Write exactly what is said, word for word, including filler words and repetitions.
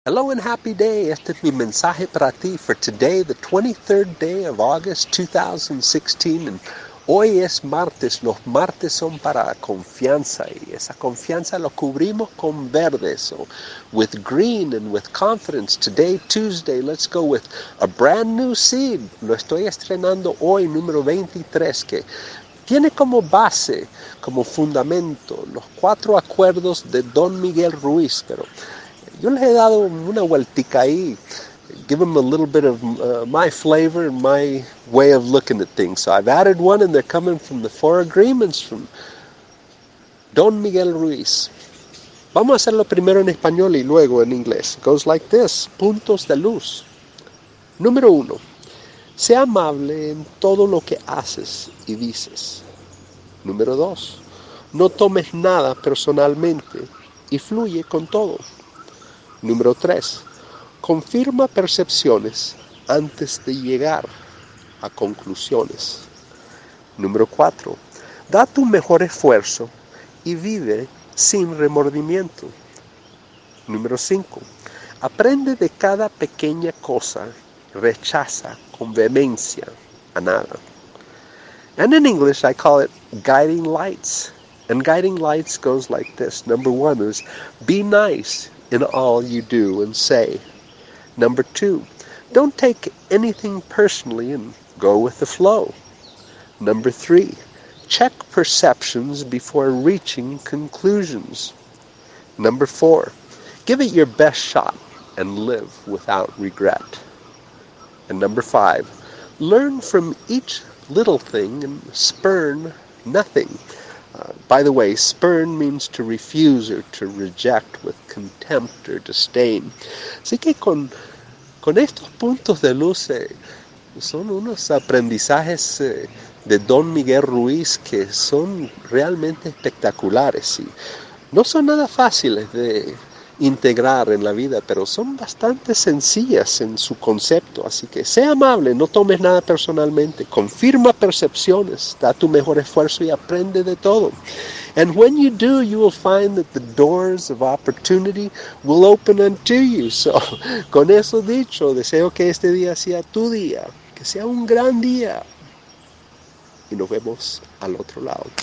Hello and happy day. Este es mi mensaje para ti for today, the twenty-third day of August two thousand sixteen. And hoy es martes. Los martes son para confianza y esa confianza lo cubrimos con verde. So with green and with confidence, today, Tuesday, let's go with a brand new seed. Lo estoy estrenando hoy, número veintitrés, que tiene como base, como fundamento, los cuatro acuerdos de Don Miguel Ruiz, pero yo les he dado una vueltica ahí, give them a little bit of uh, my flavor and my way of looking at things. So I've added one, and they're coming from the four agreements from Don Miguel Ruiz. Vamos a hacerlo primero en español y luego en inglés. It goes like this: puntos de luz. Número uno. Sea amable en todo lo que haces y dices. Número dos. No tomes nada personalmente y fluye con todo. Número tres. Confirma percepciones antes de llegar a conclusiones. Número cuatro. Da tu mejor esfuerzo y vive sin remordimiento. Número cinco. Aprende de cada pequeña cosa, rechaza con vehemencia a nada. And in English I call it guiding lights. And guiding lights goes like this. Number one is be nice in all you do and say. Number two, don't take anything personally and go with the flow. Number three, check perceptions before reaching conclusions. Number four, give it your best shot and live without regret. And number five, learn from each little thing and spurn nothing. Uh, by the way, spurn means to refuse or to reject with contempt or disdain. Así que con, con estos puntos de luz eh, son unos aprendizajes eh, de Don Miguel Ruiz que son realmente espectaculares y no son nada fáciles de integrar en la vida, pero son bastante sencillas en su concepto. Así que sea amable, no tomes nada personalmente, confirma percepciones, da tu mejor esfuerzo y aprende de todo. And when you do, you will find that the doors of opportunity will open unto you. So, con eso dicho, deseo que este día sea tu día, que sea un gran día. Y nos vemos al otro lado.